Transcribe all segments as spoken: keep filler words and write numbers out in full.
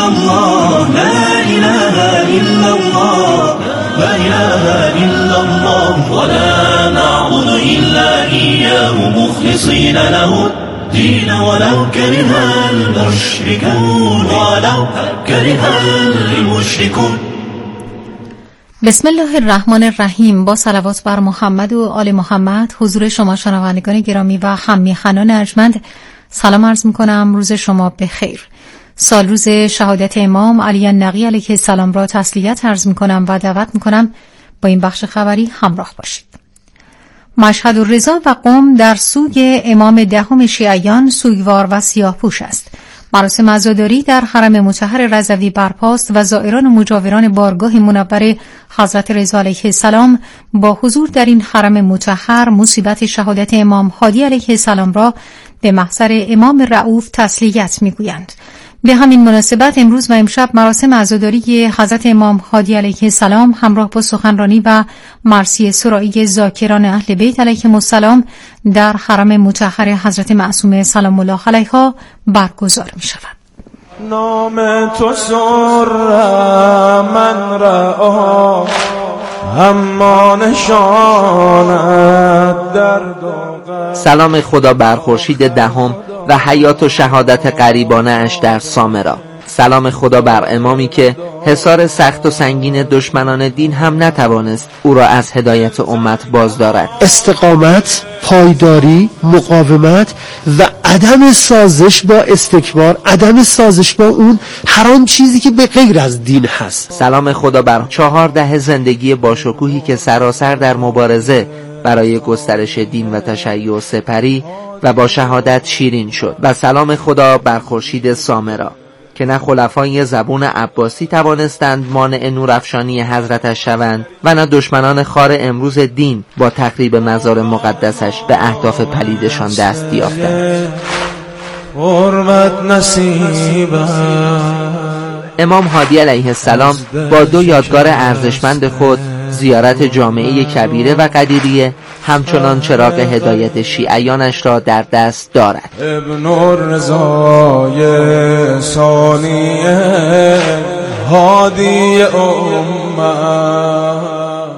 إلا الله لا إله إلا الله لا إله إلا الله ولا نعبد إلا إياه مخلصين له الدين ولو كره المشركون ولو كره المشركون. بسم الله الرحمن الرحیم. با صلوات بر محمد و آل محمد حضور شما شنوندگان گرامی و هم‌میهنان ارجمند سلام عرض می‌کنم. روز شما بخیر. سال روز شهادت امام علی النقی علیه السلام را تسلیت عرض می‌کنم و دعوت می‌کنم با این بخش خبری همراه باشید. مشهد الرضا و قم در سوگ امام دهم شیعیان سوگوار و سیاه‌پوش است. مراسم عزاداری در حرم مطهر رضوی برپاست و زائران و مجاوران بارگاه منور حضرت رضا علیه السلام با حضور در این حرم مطهر مصیبت شهادت امام هادی علیه السلام را به محضر امام رؤوف تسلیت می‌گویند. به همین مناسبت امروز و امشب مراسم عزاداری حضرت امام هادی علیه السلام همراه با سخنرانی و مرثیه سرایی ذاکران اهل بیت علیهم السلام در حرم مطهر حضرت معصومه سلام الله علیها برگزار می شود. نام تو سر من را اما نشانت درد و سلام خدا بر خورشید دهم و حیات و شهادت غریبانه اش در سامرا. سلام خدا بر امامی که حصار سخت و سنگین دشمنان دین هم نتوانست او را از هدایت امت باز دارد. استقامت، پایداری، مقاومت و عدم سازش با استکبار، عدم سازش با اون هر آن چیزی که به غیر از دین هست. سلام خدا بر چهار دهه زندگی باشکوهی که سراسر در مبارزه برای گسترش دین و تشیع سپری و با شهادت شیرین شد. و سلام خدا بر خورشید سامرا که نه خلفای زبون عباسی توانستند مانع نورافشانی حضرتش شوند و نه دشمنان خار امروز دین با تخریب مزار مقدسش به اهداف پلیدشان دست یافتند. امام هادی علیه السلام با دو یادگار ارزشمند خود زیارت جامعه کبیره و قدیریه همچنان چراغ هدایت شیعیانش را در دست دارد. ابن الرضای ثانیه هادی امت.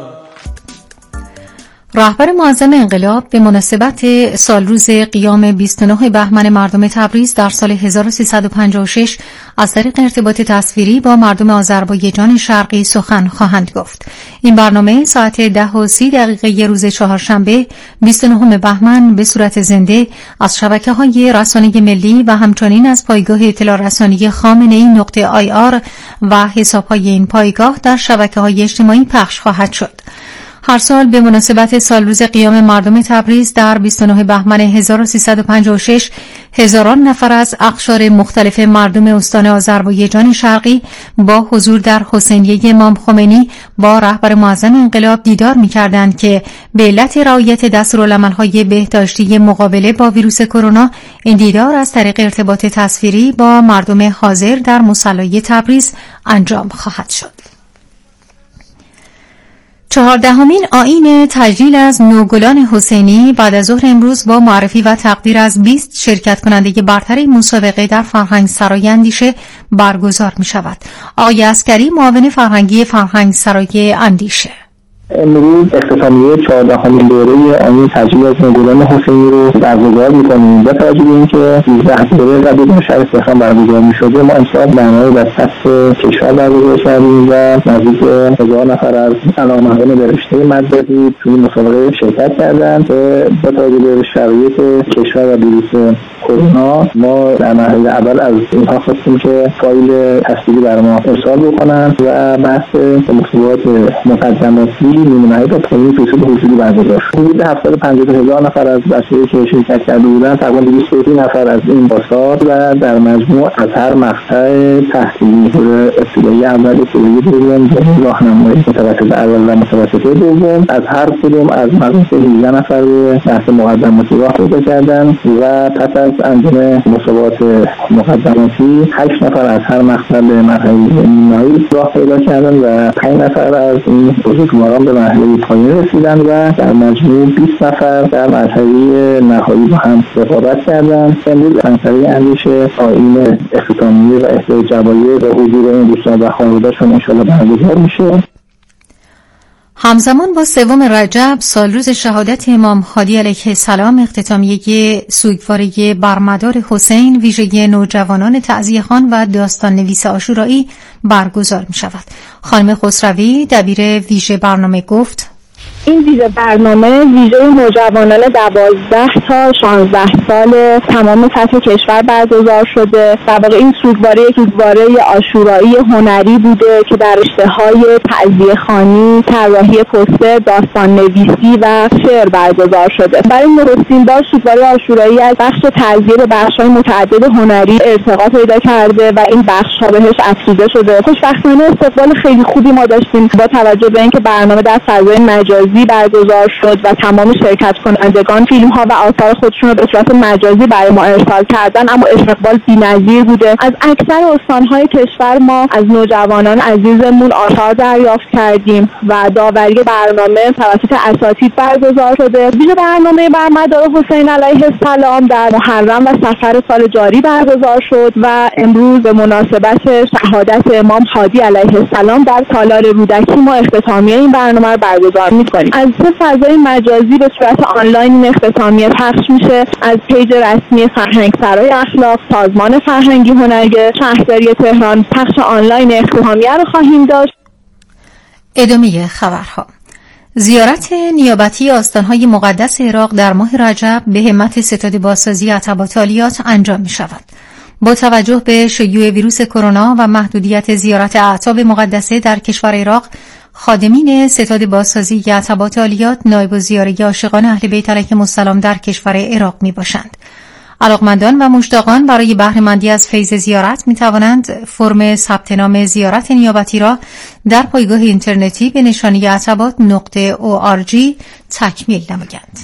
رهبر معظم انقلاب به مناسبت سالروز قیام بیست و نه بهمن مردم تبریز در سال هزار و سیصد و پنجاه و شش از طریق ارتباط تصویری با مردم آذربایجان شرقی سخن خواهند گفت. این برنامه ساعت ده و سی دقیقه روز چهارشنبه بیست و نه بهمن به صورت زنده از شبکه‌های رسانه ملی و همچنین از پایگاه اطلاع رسانی خامنه‌ای نقطه آی آر و حساب‌های این پایگاه در شبکه‌های اجتماعی پخش خواهد شد. هر سال به مناسبت سالروز قیام مردم تبریز در بیست و نه بهمن هزار و سیصد و پنجاه و شش هزاران نفر از اقشار مختلف مردم استان آذربایجان شرقی با حضور در حسینیه امام خمینی با رهبر معظم انقلاب دیدار می‌کردند که به علت رعایت دستورالعمل‌های بهداشتی مقابله با ویروس کرونا این دیدار از طریق ارتباط تصویری با مردم حاضر در مصلی تبریز انجام خواهد شد. چهاردهمین آیین تجلیل از نوگلان حسینی بعد از ظهر امروز با معرفی و تقدیر از بیست شرکت کننده برتر مسابقه در فرهنگ سرای اندیشه برگزار می شود. آقای عسکری معاون فرهنگی فرهنگ سرای اندیشه: امروز اختتامیه چهاردهمین دوره آیین تجلیل از نوگلان حسینی رو برگزار می‌کنیم. با توجه به اینکه سیزده دوره قبل در شهر تهران برگزار می‌شده، ما امسال برنامه در سطح کشور برگزار کردیم و نزدیک هزار نفر از علاقه‌مندان به رشته مدرسه توی مسابقه شرکت کردند. با توجه به شرایط کشور و ویروس کرونا ما در مرحله اول از اینها خواستیم که فایل تصویری برای ما ارسال بکنند و بحث مسابقات مقدماتی نیمه‌نهایی تا پایین فیصد حضوری برگزار شد. حدود هفتصد و پنجاه هزار نفر از بچه‌ای که شرکت کرده بودند، تقریبا دویست و سی نفر از این پاسار و در مجموع از هر مقطع تحصیلی ابتدایی اول، ابتدایی دوم، راهنمایی متوسط اول و متوسط دوم از هر کدوم از مدرسه هجده نفر به بحث مقدماتی راه پیدا کردند و پس از انجام مسابقات مقدماتی هشت نفر از هر مقطع به مرحله نیمه‌نهایی راه پیدا کردند و پنج نفر از این بزرگواران به مرحله پایان رسیدن و در مجموع بیست نفر در مرحله نهایی با هم رقابت کردن. امروز فنسره اندیش آیین اختتامیه و اهدای جوایز و حضور این دوستان و خانواده‌شون انشاءالله برگزار میشه. همزمان با سوم رجب سالروز شهادت امام هادی علیه السلام، اختتامیه سوگواری برمدار حسین، ویژگی نوجوانان تعزیه‌خوان و داستان نویس عاشورایی برگزار می شود. خانم خسروی دبیر ویژه برنامه گفت: این ویژه برنامه ویژه نوجوانان دوازده تا شانزده سال تمام سطح کشور برگزار شده. در واقع این سوگواری سوگواری عاشورایی هنری بوده که در رشته‌های تعزیه‌خوانی، طراحی پوستر، داستان نویسی و شعر برگزار شده. برای نخستین بار سوگواری عاشورایی از بخش تعزیه به بخش‌های متعدد هنری ارتقا پیدا کرده و این بخش‌ها بهش افزوده شده. خوشبختانه استقبال خیلی خوبی ما داشتیم با توجه به اینکه برنامه در فضای مجازی برگزار شد و تمام شرکت کنندگان فیلم ها و آثار خودشون رو به صورت مجازی برای ما ارسال کردن، اما استقبال بی‌نظیر بوده. از اکثر استان‌های کشور ما از نوجوانان عزیزمون آثار دریافت کردیم و داوری برنامه توسط اساتید برگزار شده. ویژه برنامه برمدار حسین علیه السلام در محرم و صفر سال جاری برگزار شد و امروز به مناسبت شهادت امام هادی علیه السلام در تالار رودکی ما اختتامیه این برنامه رو برگزار می‌کنیم. از سه فضای مجازی به صورت آنلاین این اختتامیه پخش میشه. از پیج رسمی فرهنگسرای اخلاق، سازمان فرهنگی هنری شهرداری تهران پخش آنلاین اختتامیه رو خواهیم داشت. ادامه خبرها. زیارت نیابتی آستانهای مقدس عراق در ماه رجب به همت ستاد بازسازی عتبات عالیات انجام می شود. با توجه به شیوع ویروس کرونا و محدودیت زیارت اعتاب مقدسه در کشور عراق، خادمین ستاد بازسازی عتبات عالیات نایب الزیاره عاشقان اهل بیت علیهم السلام در کشور عراق می باشند. علاقمندان و مشتاقان برای بهره‌مندی از فیض زیارت می توانند فرم ثبت نام زیارت نیابتی را در پایگاه اینترنتی به نشانی عتبات نقطه او آر جی تکمیل نمایند.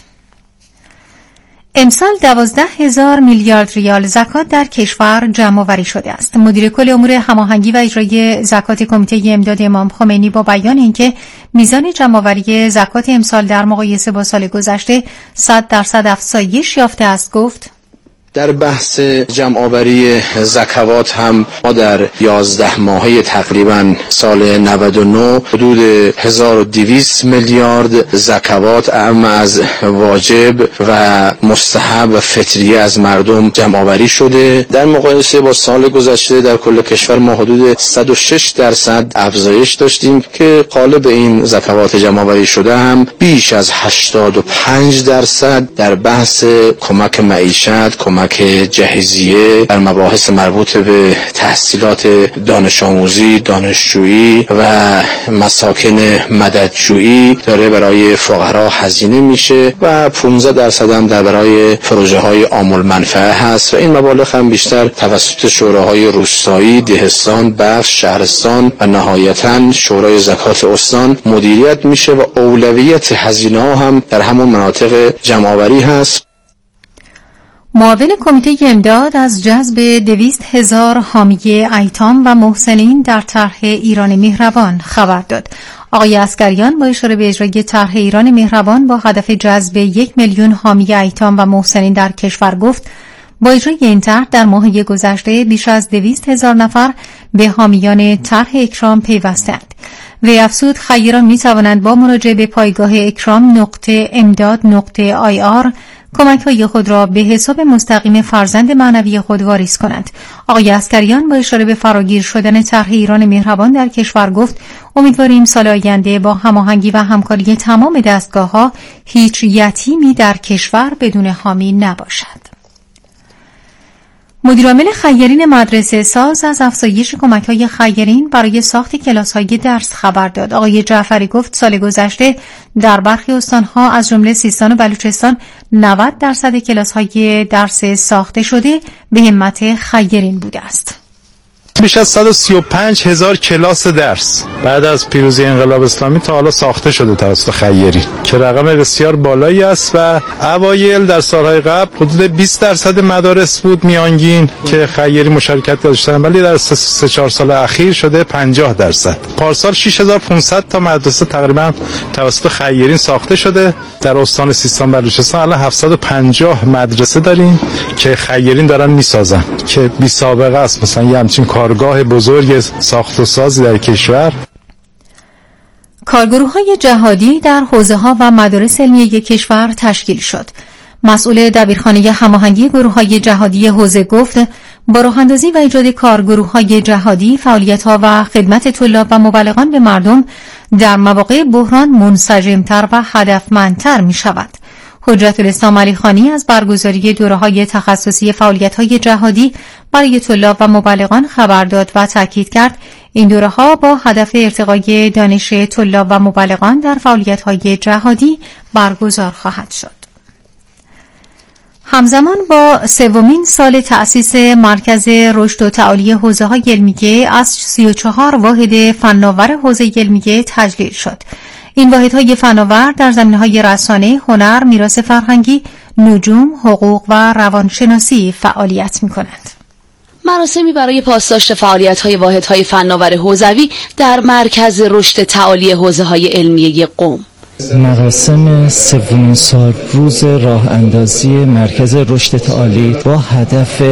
امسال دوازده هزار میلیارد ریال زکات در کشور جمع‌آوری شده است. مدیر کل امور هماهنگی و اجرایی زکات کمیته امداد امام خمینی با بیان اینکه میزان جمع‌آوری زکات امسال در مقایسه با سال گذشته صد درصد افزایش یافته است، گفت: در بحث جمع‌آوری زکوات هم ما در یازده ماهه تقریبا سال نود و نه حدود هزار و دویست میلیارد زکوات اعم از واجب و مستحب و فطریه از مردم جمع‌آوری شده. در مقایسه با سال گذشته در کل کشور ما حدود صد و شش درصد افزایش داشتیم که قالب این زکوات جمع‌آوری شده هم بیش از هشتاد و پنج درصد در بحث کمک معیشت، کمک جهیزیه در مباحث مربوط به تحصیلات دانش آموزی، دانشجویی و مساکن مددجویی داره برای فقرا هزینه میشه و پانزده درصد هم در برای پروژه های عام المنفعه هست و این مبالغ هم بیشتر توسط شوراهای روستایی، دهستان، بخش، شهرستان و نهایتاً شورای زکات استان مدیریت میشه و اولویت هزینه ها هم در همون مناطق جمع‌آوری هست. معاون کمیته امداد از جذب دویست هزار حامی ایتام و محسنین در طرح ایران مهربان خبر داد. آقای عسگریان با اشاره به اجرای طرح ایران مهربان با هدف جذب یک میلیون حامی ایتام و محسنین در کشور گفت: با اجرای این طرح در ماه گذشته بیش از دویست هزار نفر به حامیان طرح اکرام پیوستند. وی افزود خیران می توانند با مراجعه به پایگاه اکرام نقطه امداد نقطه آی آر کمک‌های خود را به حساب مستقیم فرزند معنوی خود واریز کنند. آقای عسگریان با اشاره به فراگیر شدن طرح ایران مهربان در کشور گفت: امیدواریم سال آینده با هماهنگی و همکاری تمام دستگاه‌ها هیچ یتیمی در کشور بدون حامی نباشد. مدیرعامل خیرین مدرسه ساز از افزایش کمک‌های خیرین برای ساخت کلاس‌های درس خبر داد. آقای جعفری گفت سال گذشته در برخی استان‌ها از جمله سیستان و بلوچستان نود درصد کلاس‌های درس ساخته شده به همت خیرین بوده است. بیش از صد و سی و پنج هزار کلاس درس بعد از پیروزی انقلاب اسلامی تا حالا ساخته شده توسط خیری که رقم بسیار بالایی است و اوایل در سالهای قبل حدود بیست درصد مدارس بود میانگین که خیری مشارکت داشتن، ولی در سه چهار سال اخیر شده پنجاه درصد. پارسال شش هزار و پانصد تا مدرسه تقریبا توسط خیرین ساخته شده. در استان سیستان بلوچستان الان هفتصد و پنجاه مدرسه داریم که خیرین دارن میسازن که بی سابقه است. مثلا یه همچین کارگاه بزرگ ساخت و سازی در کشور. کارگروه‌های جهادی در حوزه‌ها و مدارس علمیه کشور تشکیل شد. مسئول دبیرخانه هماهنگی گروه‌های جهادی حوزه گفت با راه‌اندازی و ایجاد کارگروه‌های جهادی فعالیت‌ها و خدمت طلاب و مبلغان به مردم در مواقع بحران منسجم‌تر و هدفمندتر می‌شود. حجت الاسلام علی خانی از برگزاری دوره‌های تخصصی فعالیت‌های جهادی برای طلاب و مبلغان خبر داد و تاکید کرد این دوره‌ها با هدف ارتقای دانش طلاب و مبلغان در فعالیت‌های جهادی برگزار خواهد شد. همزمان با سومین سال تأسیس مرکز رشد و تعالی حوزه‌های علمیه از سی و چهار واحد فناور حوزه علمیه تجلیل شد. این واحدهای فناور در زمینه‌های رسانه، هنر، میراث فرهنگی، نجوم، حقوق و روانشناسی فعالیت می‌کنند. مراسمی برای پاسداشت فعالیت‌های واحدهای فناور حوزوی در مرکز رشد تعالی حوزه‌های علمیه قم. مراسم سومین سال روز راه اندازی مرکز رشد تعالی با هدف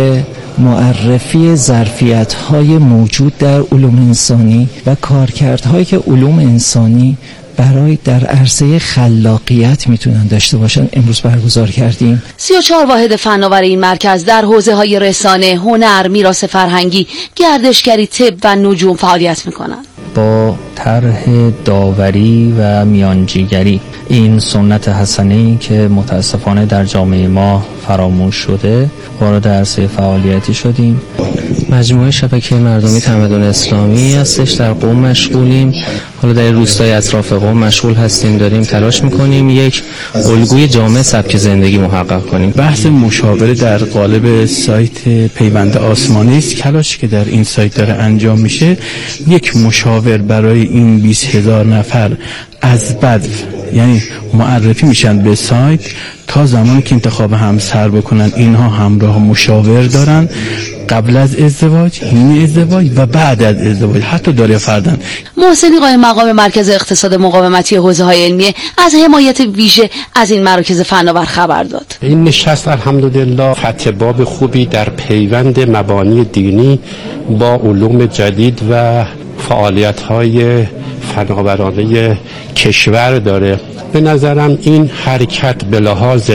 معرفی ظرفیت‌های موجود در علوم انسانی و کارکردهایی که علوم انسانی برای در عرصه خلاقیت میتونن داشته باشن امروز برگزار کردیم. سی و چهار واحد فناور این مرکز در حوزه‌های رسانه، هنر، میراث فرهنگی، گردشگری، طب و نجوم فعالیت میکنن. با طرح داوری و میانجیگری این سنت حسنه‌ای که متاسفانه در جامعه ما فراموش شده وارد عرصه فعالیتی شدیم. مجموعه شبکه مردمی تمدن اسلامی هستش، در قم مشغولیم. حالا در روستای اطراف قم مشغول هستیم، داریم تلاش میکنیم یک الگوی جامع سبک زندگی محقق کنیم. بحث مشاوره در قالب سایت پیوند آسمانی است. تلاش که در این سایت داره انجام میشه، یک مشاور برای این بیست هزار نفر از بدو یعنی معرفی میشن به سایت تا زمانی که انتخاب همسر بکنن. اینها همراه مشاور دارن قبل از ازدواج، حین ازدواج و بعد از ازدواج، حتی داره فردن. محسنی قائم مقام مرکز اقتصاد مقاومتی حوزه‌های علمیه از حمایت ویژه از این مراکز فناور خبر داد. این نشست الحمدلله فتح باب خوبی در پیوند مبانی دینی با علوم جدید و فعالیت‌های فناورانه کشور داره. به نظرم این حرکت به لحاظ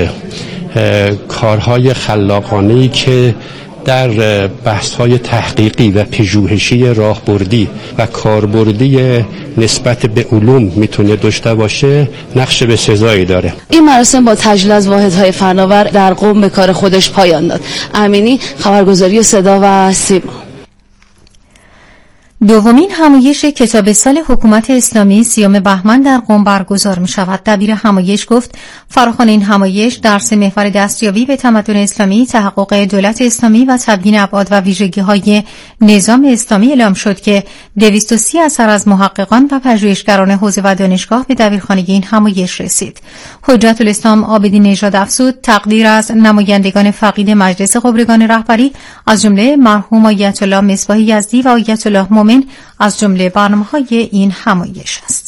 کارهای خلاقانه‌ای که در بحث‌های تحقیقی و پژوهشی راهبردی و کاربردی نسبت به علوم میتونه داشته باشه، نقش به سزایی داره. این مراسم با تجلیل از واحدهای فناور در قم به کار خودش پایان داد. امینی، خبرگزاری صدا و سیما. دومین همایش کتاب سال حکومت اسلامی سیوم بهمن در قم برگزار می شود. دبیر همایش گفت فراخوان این همایش درس محور دستیابی به تمدن اسلامی، تحقق دولت اسلامی و تبیین ابعاد و ویژگی‌های نظام اسلامی اعلام شد که دویست و سی اثر از محققان و پژوهشگران حوزه و دانشگاه به دبیرخانه این همایش رسید. حجت الاسلام عابدین نژاد افزود تقدیر از نمایندگان فقید مجلس خبرگان رهبری از جمله مرحوم آیت الله مصباح یزدی و آیت الله مومن از جمله برنامه‌های این همایش است.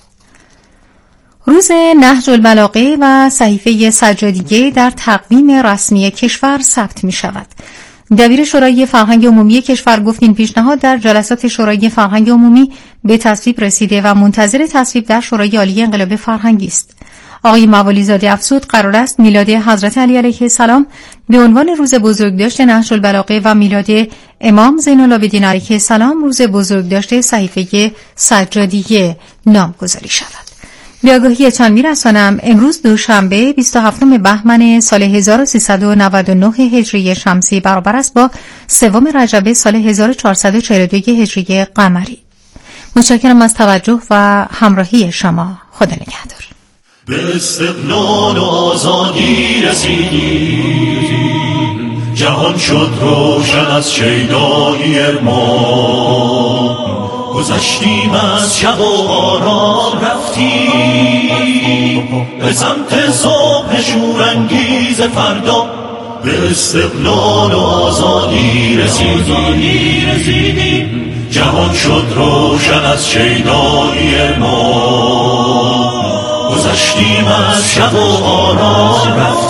روز نهج البلاغه و صحیفه سجادیه در تقویم رسمی کشور ثبت می شود. دبیر شورای فرهنگ عمومی کشور گفت این پیشنهاد در جلسات شورای فرهنگ عمومی به تصویب رسیده و منتظر تصویب در شورای عالی انقلاب فرهنگی است. آقای موالی زاده افزود قرار است میلاد حضرت علی علیه السلام به عنوان روز بزرگداشت نهج البلاغه و میلاد امام زین العابدین علیه السلام روز بزرگداشت صحیفه سجادیه نامگذاری شود. به آگاهیتان می‌رسانم امروز دوشنبه بیست و هفتم بهمن سال هزار و سیصد و نود و نه هجری شمسی برابر است با سوم رجب سال هزار و چهارصد و چهل و دو هجری قمری. متشکرم از توجه و همراهی شما. خدا نگهدار. به استقلال و آزادی رسیدیم، جهان شد روشن از شیدایی ما، گذشتیم از شب و آرام رفتیم به سمت صبح شورانگیز فردا، به استقلال و آزادی رسیدیم. جهان شد روشن از شیدایی ما، گذشتیم از شب و آرام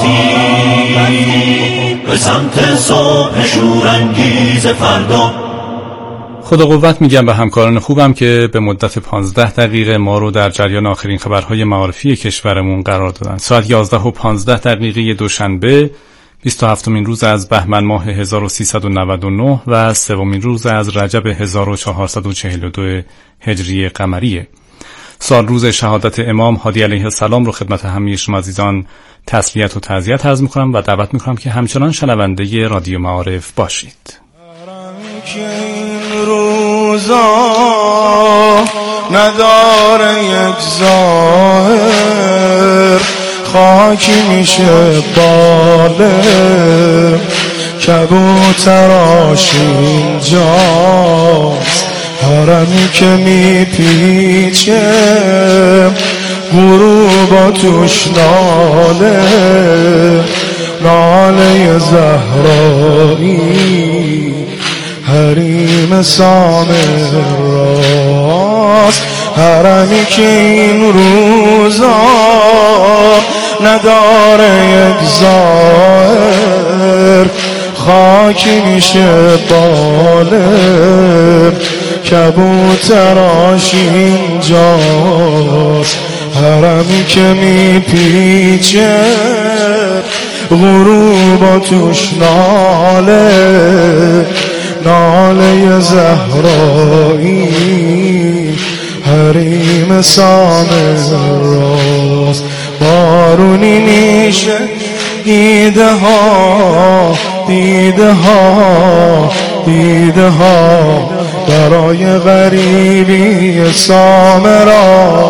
رفتیم به سمت صبح شورانگیز فردا. خدا قوت میگم به همکاران خوبم که به مدت پانزده دقیقه ما رو در جریان آخرین خبرهای معارفی کشورمون قرار دادن. ساعت یازده و پانزده دقیقه دوشنبه بیست و هفتمین روز از بهمن ماه هزار و سیصد و نود و نه و سومین روز از رجب هزار و چهارصد و چهل و دو هجری قمریه. سال روز شهادت امام هادی علیه السلام رو خدمت همه شما عزیزان تسلیت و تعزیت عرض می‌کنم و دعوت می‌کنم که همچنان شنونده رادیو معارف باشید. این روزا نداره یک ظاهر، خاکی میشه باله کبوتراش اینجاست، حرمی که میپیچه غروبا توش ناله، ناله زهرایی حریم سامراست، حرمی که این روزا نداره یک ظاهر، خاکی میشه باله کبوتراش اینجاست، حرمی که میپیچه غروبا توش ناله، ناله زهرایی حریم سامراست. بارونی میشه دیده ها دیده ها دیده ها برای غریبی سامرا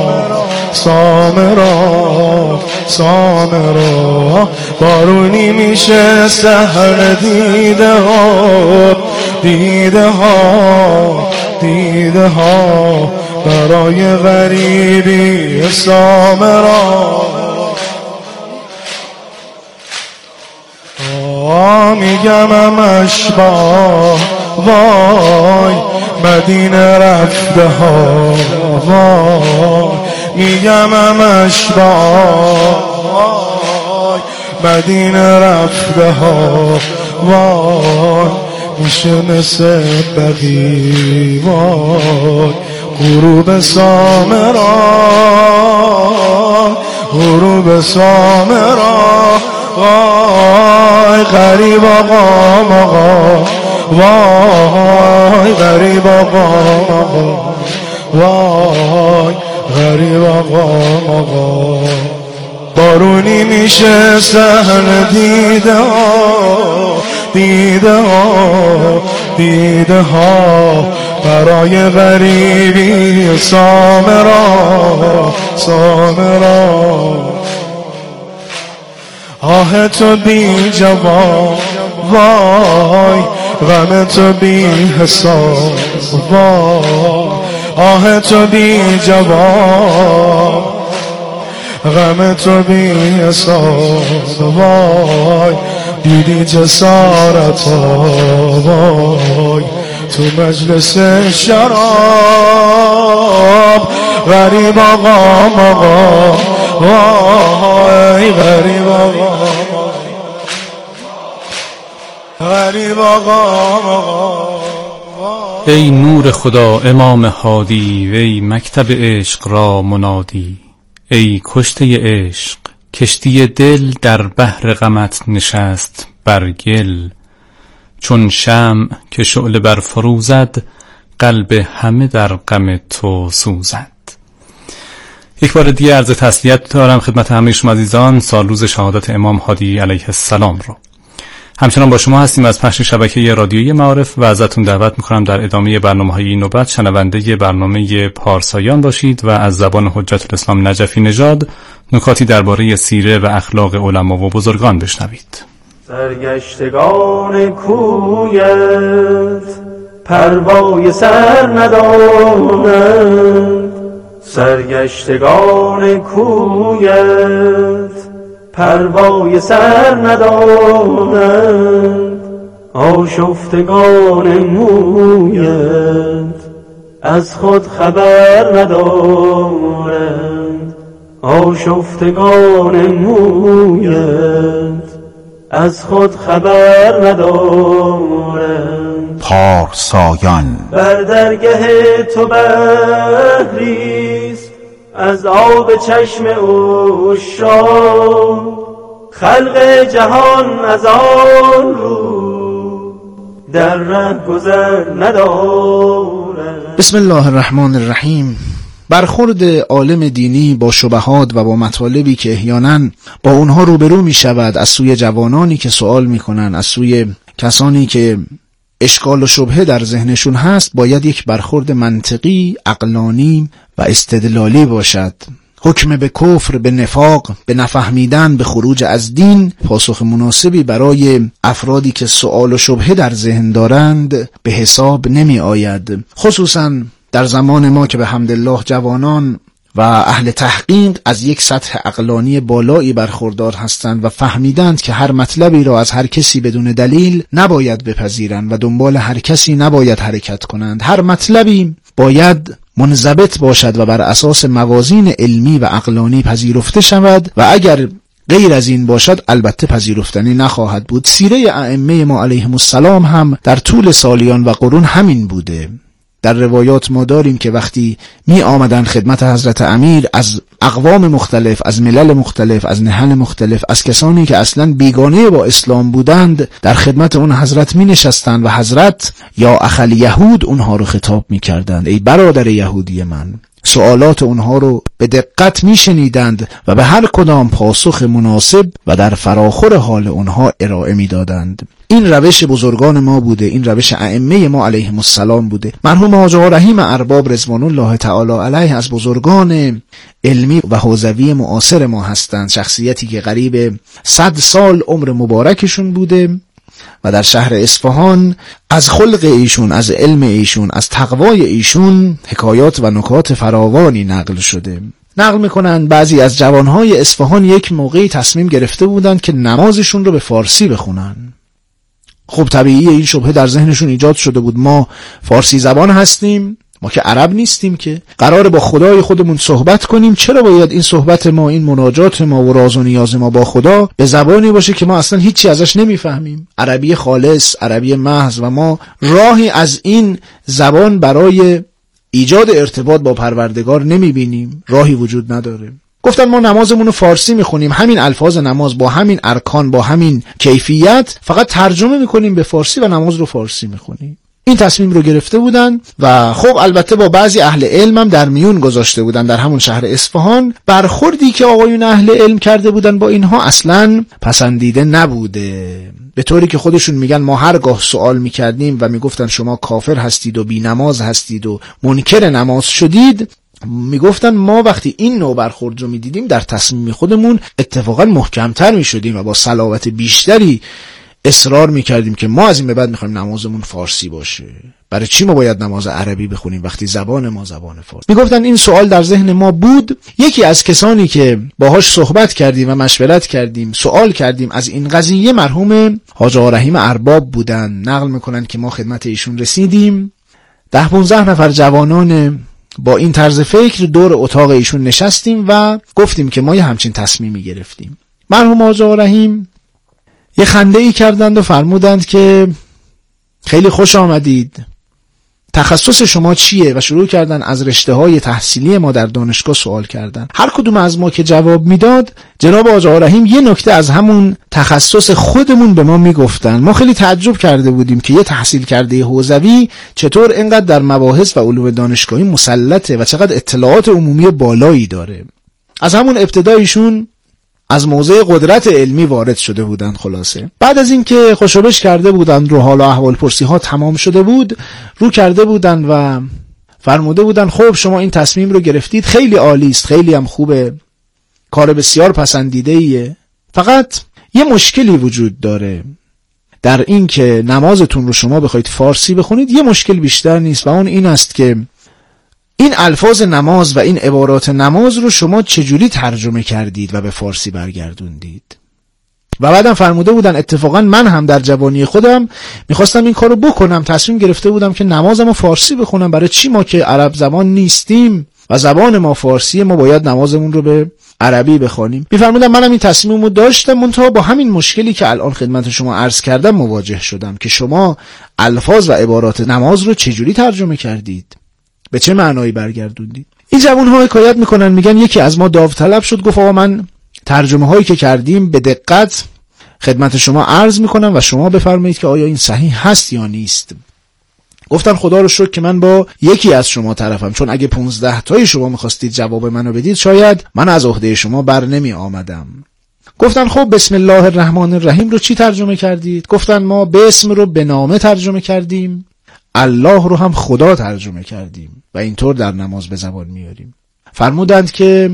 سامرا سامرا. بارونی میشه سحر دیده ها دیده ها دیده ها برای غریبی سامرا. میگم امش با وای مدینه رفته ها، وای میگم امش با وای مدینه رفته ها، وای میشه مثل بقی وای غروب سامرا غروب سامرا. وای غریب آقام آقا، وای غریب آقام آقا، وای غریب آقام آقا. بارونی میشه سحر دیده ها دیده ها دیده ها برای غریبی سامرا سامرا. آه تو بی جواب وای غم تو بی حساب، وای آه تو بی جواب غم تو بی حساب، وای دیدی جسارت ها وای تو مجلس شراب. غریب آقا آقا وای غریب آقا غریب آقا. ای نور خدا امام هادی، وی مکتب عشق را منادی، ای کشته عشق کشتی دل در بحر غمت نشست بر گل، چون شمع که شعله بر فروزد قلب همه در غم تو سوزد. یک بار دیگه عرض تسلیت دارم خدمت همه شما عزیزان سال روز شهادت امام هادی علیه السلام رو. همچنان با شما هستیم از پخش شبکه رادیویی معارف و ازتون دعوت میکنم در ادامه برنامه‌های این نوبت شنونده برنامه پارسایان باشید و از زبان حجت الاسلام نجفی نژاد نکاتی درباره سیره و اخلاق علما و بزرگان بشنوید. سرگشتگان کویت پروای سر ندانند، سرگشتگان کویت پروای سر ندانند، آشفتگان مویت از خود خبر ندارند، آشفتگان مویت از خود خبر ندارند. پارسایان بر درگه تو بحریست از آب چشم عشاق، خلق جهان از آن رو در ره گذر ندارند. بسم الله الرحمن الرحیم. برخورد عالم دینی با شبهات و با مطالبی که احیانا با اونها روبرو می شود از سوی جوانانی که سوال می کنن، از سوی کسانی که اشکال و شبهه در ذهنشون هست، باید یک برخورد منطقی، عقلانی و استدلالی باشد. حکم به کفر، به نفاق، به نفهمیدن، به خروج از دین پاسخ مناسبی برای افرادی که سوال و شبهه در ذهن دارند به حساب نمی آید. خصوصاً در زمان ما که به حمدالله جوانان و اهل تحقیق از یک سطح عقلانی بالایی برخوردار هستند و فهمیدند که هر مطلبی را از هر کسی بدون دلیل نباید بپذیرند و دنبال هر کسی نباید حرکت کنند. هر مطلبی باید منضبط باشد و بر اساس موازین علمی و عقلانی پذیرفته شود و اگر غیر از این باشد البته پذیرفتنی نخواهد بود. سیره ائمه ما علیهم السلام هم در طول سالیان و قرون همین بوده. در روایات ما داریم که وقتی می آمدن خدمت حضرت امیر از اقوام مختلف، از ملل مختلف، از نهل مختلف، از کسانی که اصلا بیگانه با اسلام بودند، در خدمت اون حضرت می نشستند و حضرت یا اخل یهود اونها رو خطاب می کردند. ای برادر یهودی من، سوالات اونها رو به دقت می شنیدند و به هر کدام پاسخ مناسب و در فراخور حال اونها ارائه می دادند. این روش بزرگان ما بوده، این روش ائمه ما علیهم السلام بوده. مرحوم حاج آقا رحیم ارباب رضوان الله تعالی علیه از بزرگان علمی و حوزوی معاصر ما هستند، شخصیتی که قریب صد سال عمر مبارکشون بوده و در شهر اصفهان از خلق ایشون، از علم ایشون، از تقوای ایشون حکایات و نکات فراوانی نقل شده. نقل میکنن بعضی از جوانهای اصفهان یک موقعی تصمیم گرفته بودند که نمازشون رو به فارسی بخونن. خب طبیعی این شبهه در ذهنشون ایجاد شده بود، ما فارسی زبان هستیم، ما که عرب نیستیم، که قراره با خدای خودمون صحبت کنیم، چرا باید این صحبت ما، این مناجات ما و راز و نیاز ما با خدا به زبانی باشه که ما اصلا هیچی ازش نمیفهمیم، عربی خالص، عربی محض، و ما راهی از این زبان برای ایجاد ارتباط با پروردگار نمیبینیم، راهی وجود نداره. گفتن ما نمازمون رو فارسی میخونیم، همین الفاظ نماز با همین ارکان، با همین کیفیت، فقط ترجمه میکنیم به فارسی و نماز رو فارسی میخونیم. این تصمیم رو گرفته بودن و خب البته با بعضی اهل علم هم در میون گذاشته بودن در همون شهر اصفهان. برخوردی که آقایون اهل علم کرده بودن با اینها اصلاً پسندیده نبوده، به طوری که خودشون میگن ما هرگاه سوال میکردیم و میگفتن شما کافر هستید و بی نماز هستید و منکر نماز شدید، میگفتن ما وقتی این نوع برخورد رو میدیدیم در تصمیم خودمون اتفاقا محکمتر میشدیم و با صلابت بیشتری اصرار میکردیم که ما از این به بعد میخوایم نمازمون فارسی باشه. برای چی ما باید نماز عربی بخونیم وقتی زبان ما زبان فارسی؟ میگفتن این سوال در ذهن ما بود. یکی از کسانی که باهاش صحبت کردیم و مشورت کردیم، سوال کردیم از این قضیه، مرحوم حاج آقا رحیم ارباب بودن. نقل میکنن که ما خدمت ایشون رسیدیم، ده پونزده نفر جوانان با این طرز فکر دور اتاق ایشون نشستیم و گفتیم که ما یه همچین تصمیمی گرفتیم. مرحوم حاج آقا رحیم یه خنده ای کردند و فرمودند که خیلی خوش آمدید، تخصص شما چیه؟ و شروع کردن از رشته های تحصیلی ما در دانشگاه سوال کردن. هر کدوم از ما که جواب میداد، جناب حاج آقا رحیم یه نکته از همون تخصص خودمون به ما میگفتن. ما خیلی تعجب کرده بودیم که یه تحصیل کرده حوزوی چطور اینقدر در مباحث و علوم دانشگاهی مسلطه و چقدر اطلاعات عمومی بالایی داره. از همون ابتدایشون از موضع قدرت علمی وارد شده بودند. خلاصه بعد از اینکه خوشوبش کرده بودند، رو حال و احوال پرسی ها تمام شده بود، رو کرده بودند و فرموده بودند خب شما این تصمیم رو گرفتید، خیلی عالی است، خیلی هم خوبه، کار بسیار پسندیده ایه، فقط یه مشکلی وجود داره در این که نمازتون رو شما بخواید فارسی بخونید. یه مشکل بیشتر نیست و اون این است که این الفاظ نماز و این عبارات نماز رو شما چجوری ترجمه کردید و به فارسی برگردوندید. و بعدم فرموده بودن، اتفاقا من هم در جوانی خودم میخواستم این کارو بکنم، تصمیم گرفته بودم که نمازمو فارسی بخونم. برای چی؟ ما که عرب زبان نیستیم و زبان ما فارسیه، ما باید نمازمون رو به عربی بخونیم. میفرمودم منم این تصمیمو داشتم، منتها با همین مشکلی که الان خدمت شما عرض کردم مواجه شدم که شما الفاظ و عبارات نماز رو چجوری ترجمه کردید، به چه معنایی برگردوندید. این جوان‌ها حکایت میکنن، میگن یکی از ما داوطلب شد، گفت آقا من ترجمه هایی که کردیم به دقت خدمت شما عرض میکنم و شما بفرمایید که آیا این صحیح هست یا نیست. گفتن خدا رو شکر که من با یکی از شما طرفم، چون اگه پونزده تایی شما میخواستید جواب منو بدید شاید من از عهده شما بر نمی آمدم. گفتن خب بسم الله الرحمن الرحیم رو چی ترجمه کردید؟ گفتن ما به اسم رو به نامه ترجمه کردیم، الله رو هم خدا ترجمه کردیم و اینطور در نماز به زبان میاریم. فرمودند که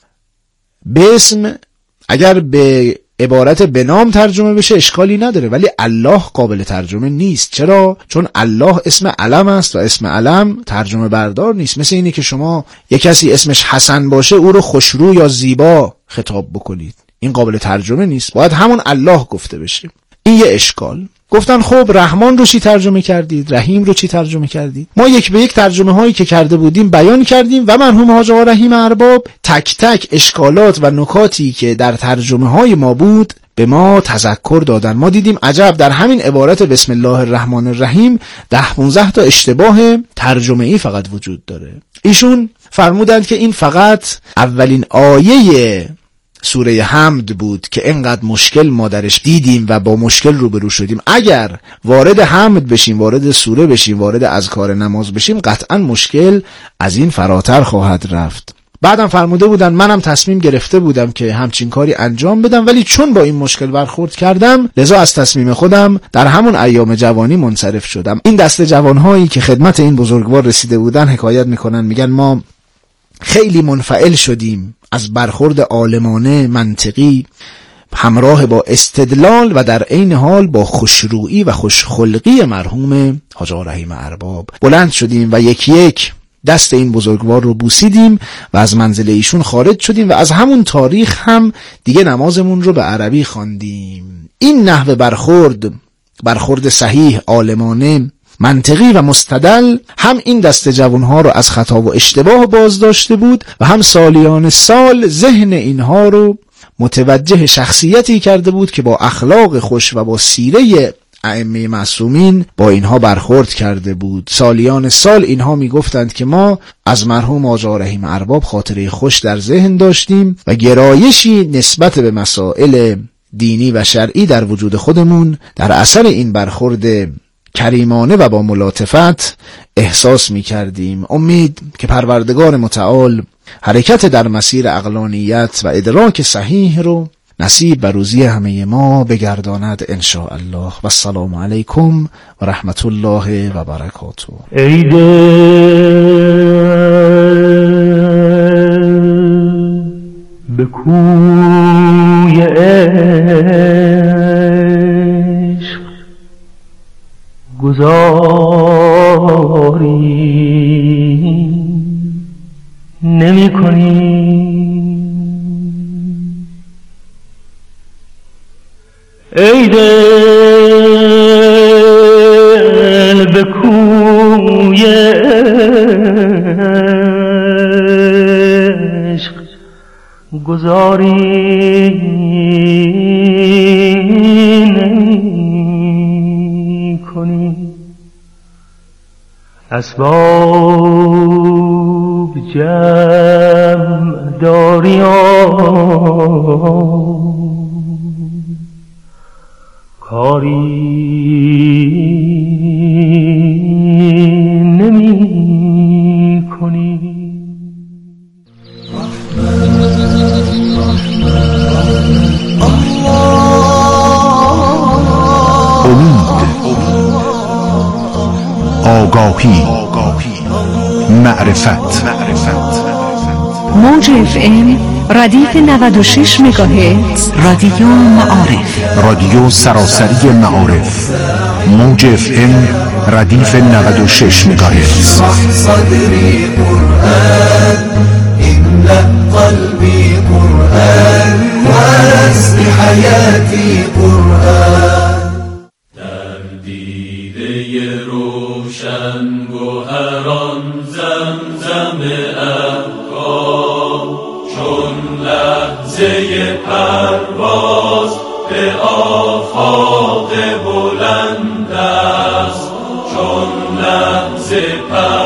به اسم اگر به عبارت به نام ترجمه بشه اشکالی نداره، ولی الله قابل ترجمه نیست. چرا؟ چون الله اسم علم است و اسم علم ترجمه بردار نیست. مثل اینه که شما یک کسی اسمش حسن باشه او رو خوشرو یا زیبا خطاب بکنید، این قابل ترجمه نیست، باید همون الله گفته بشه. این یه اشکال. گفتن خب رحمان رو چی ترجمه کردید؟ رحیم رو چی ترجمه کردید؟ ما یک به یک ترجمه هایی که کرده بودیم بیان کردیم و مرحوم حاج آقا رحیم ارباب تک تک اشکالات و نکاتی که در ترجمه های ما بود به ما تذکر دادن. ما دیدیم عجب، در همین عبارت بسم الله الرحمن الرحیم ده پونزده تا اشتباه ترجمه ای فقط وجود داره. ایشون فرمودند که این فقط اولین آیه سوره حمد بود که انقدر مشکل ما درش دیدیم و با مشکل روبرو شدیم. اگر وارد حمد بشیم، وارد سوره بشیم، وارد اذکار نماز بشیم، قطعا مشکل از این فراتر خواهد رفت. بعدم فرموده بودن منم تصمیم گرفته بودم که همچین کاری انجام بدم، ولی چون با این مشکل برخورد کردم لذا از تصمیم خودم در همون ایام جوانی منصرف شدم. این دسته جوانهایی که خدمت این بزرگوار رسیده بودن حکایت میکنن، میگن ما خیلی منفعل شدیم از برخورد عالمانه منطقی همراه با استدلال و در عین حال با خوشرویی و خوشخلقی مرحوم حاج آقا رحیم ارباب. بلند شدیم و یکی یک دست این بزرگوار رو بوسیدیم و از منزل ایشون خارج شدیم و از همون تاریخ هم دیگه نمازمون رو به عربی خواندیم. این نحوه برخورد، برخورد صحیح، عالمانه، منطقی و مستدل، هم این دست جوانها رو از خطا و اشتباه باز داشته بود و هم سالیان سال ذهن اینها رو متوجه شخصیتی کرده بود که با اخلاق خوش و با سیره ائمه معصومین با اینها برخورد کرده بود. سالیان سال اینها میگفتند که ما از مرحوم حاج آقا رحیم ارباب خاطره خوش در ذهن داشتیم و گرایشی نسبت به مسائل دینی و شرعی در وجود خودمون در اثر این برخورد کریمانه و با ملاطفت احساس می کردیم. امید که پروردگار متعال حرکت در مسیر عقلانیت و ادراک صحیح رو نصیب و روزی همه ما بگرداند ان شاء الله. و السلام علیکم و رحمت الله و برکاته. ای دل به کوی عشق گذاری نمی کنی، ای دل به کوی عشق گذاری نمی کنی. اسباب جمع داری کاری نمی کنی. امید، آگاهی، معرفت. موج اف ام ردیف نود و شش مگاهرتز رادیو معارف، رادیو سراسری معارف، موج اف ام ردیف نود و شش مگاهرتز. صدری قرآن املأ قلبی قرآن و از حیاتی قرآن. در دیده روشن گوهران زمزم افکار، چون لحظه پرواز